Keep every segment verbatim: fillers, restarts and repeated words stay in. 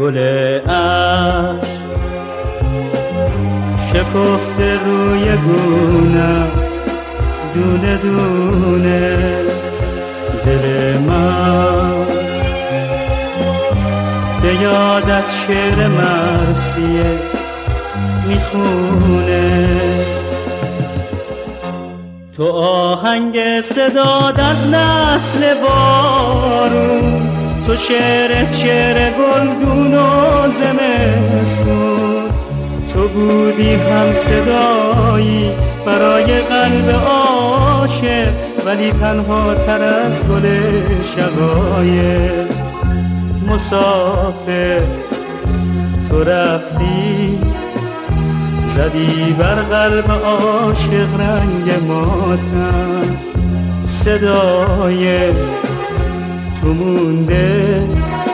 گل عشق شکفته روی گونم دونه دونه، دل من به یادت شعر مرثیه میخونه. تو آهنگ صداد از نسل بارون، تو شعر شعر گلدون و زمستون، تو بودی هم صدایی برای قلب عاشق، ولی تنها تر از گل شقایق. مسافر تو رفتی، زدی بر قلب عاشق رنگ ماتم، صدای تو مونده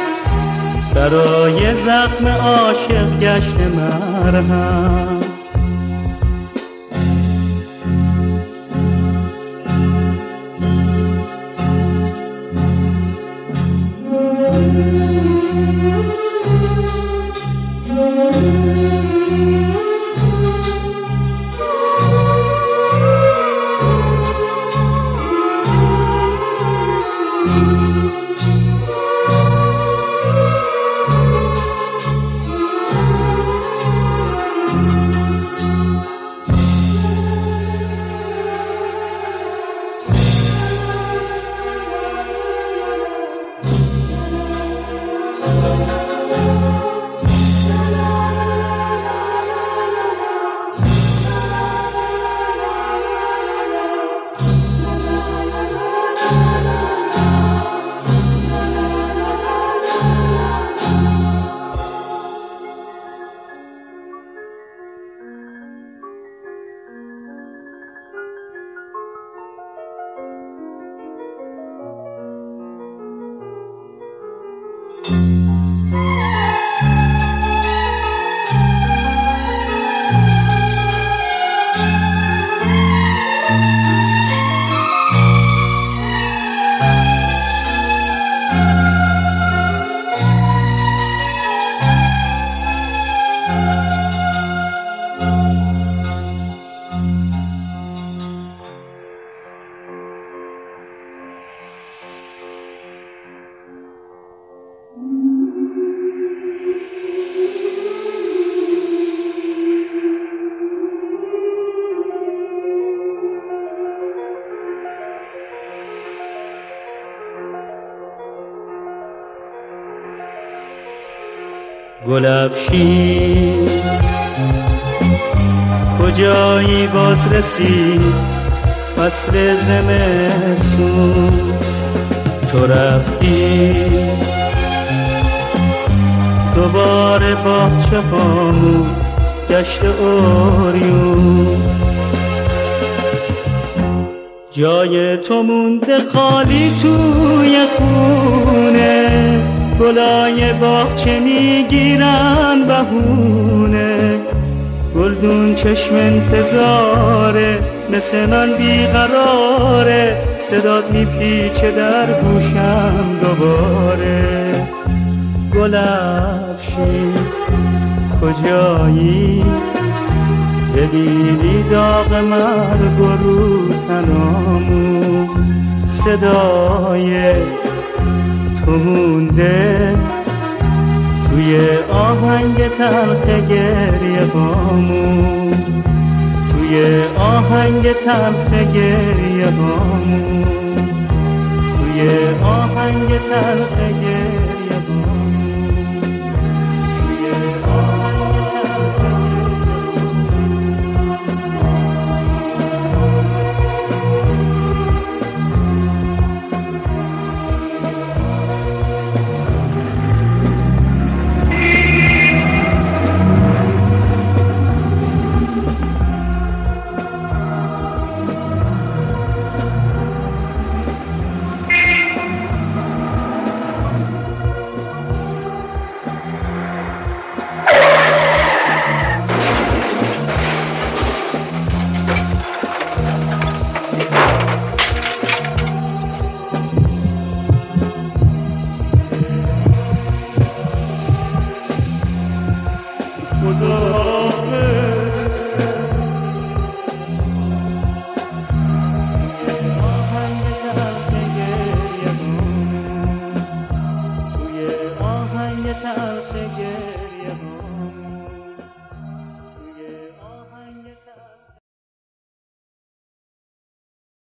برای زخم عاشق گشت مرهم. گلفشین کجایی باز رسید فصل زمستون، تو رفتی دوباره باغچه هامون گشت اوریون، جای تو مونده خالی توی خونه، گلای باغچه میگیرن بهونه، گلدون چشم انتظاره مثل من بیقراره، صدات میپیچه در گوشم دوباره. گلفشین کجایی ببینی داغ مرگ و رو تنامون، صدای تو مونده توی آهنگ تلخ گریه هامون، توی آهنگ تلخ گریه هامون، توی آهنگ تلخ گریه